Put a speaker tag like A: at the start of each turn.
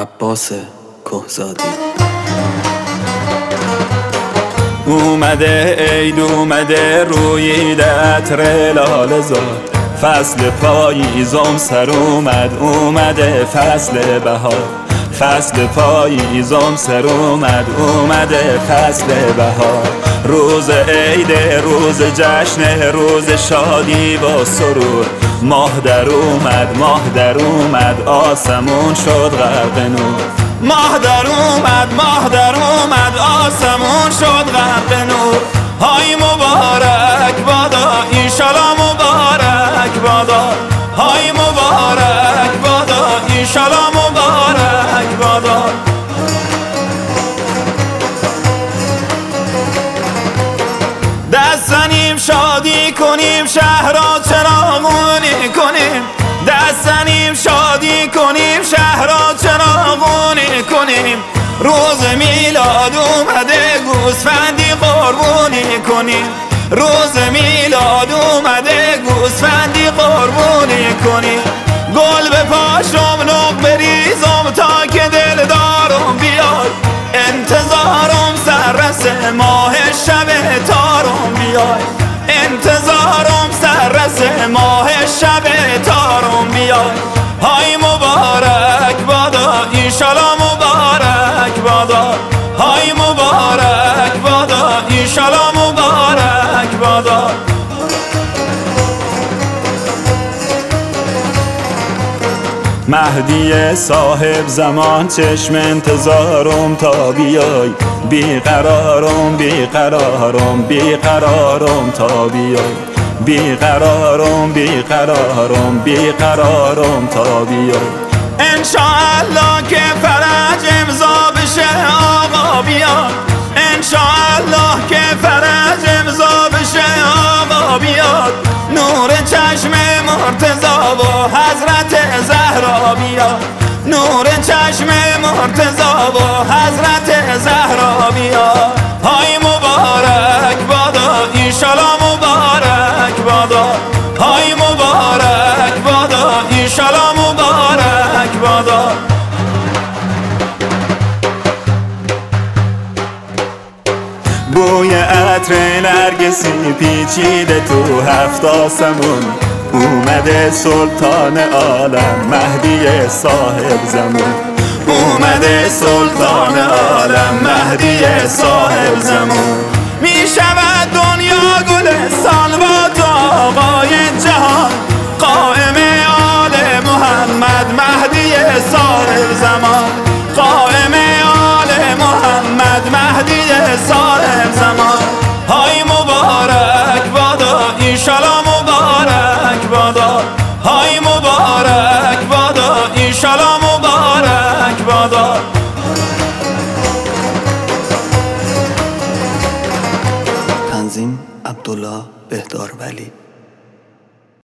A: عباس کهزادی.
B: اومده عید اومده رویید عطر لاله زاد، فصل پاییزم سر اومده فصل بهار، فصل پاییزم سر اومده فصل بهار. روز عید روز جشن روز شادی با سرور، ماه در اومد آسمون شد غرق نور. ماه در اومد آسمون شد غرق نور. های مبارک بادا ایشالا مبارک بادا، های مبارک بادا ایشالا مبارک بادا. دست زنیم شادی کنیم شهر را چراغونی کنیم، دست زنیم شادی کنیم شهر را چراغونی کنیم. روز میلاد اومده گوسفندی قربونی کنیم، روز میلاد اومده گوسفندی قربونی کنیم. گل به پاشم نق بریزم تا که دلدارم بیاد، انتظارم سررس ماه شب تارم بیاد، انتظارم سررس ماه شب تارم بیاد. های مبارک بادا ایشالا مبارک بادا، های مبارک بادا ایشالا مبارک بادا. مهدی صاحب زمان چشم انتظارم تا بیای، بیقرارم بیقرارم بیقرارم تا بیای، بیقرارم بیقرارم بیقرارم تا بیای. انشاءالله که فرج امضا بشه آقا بیاد، انشاءالله که فرج امضا بشه آقا بیاد. نور چشم مرتضا و حضرت زهرا بیاد، نور چشم مرتضا و حضرت زهرا بیاد. های مبارک بادا ایشالا مبارک بادا، های مبارک بادا ایشالا مبارک بادا. بوی عطر نرگسی پیچیده تو هفت آسمون، اومده سلطان عالم مهدی صاحب زمان، اومده سلطان عالم مهدی صاحب زمان. می شود دنیا گلستان با تو آقای جهان، قائم آل محمد مهدی صاحب زمان، قائم آل محمد مهدی صاحب زمان. های مبارک بادا ایشالا مبارک بادا، های مبارک بادا ایشالا مبارک بادا.
A: تنظیم عبدالله بهدارولی.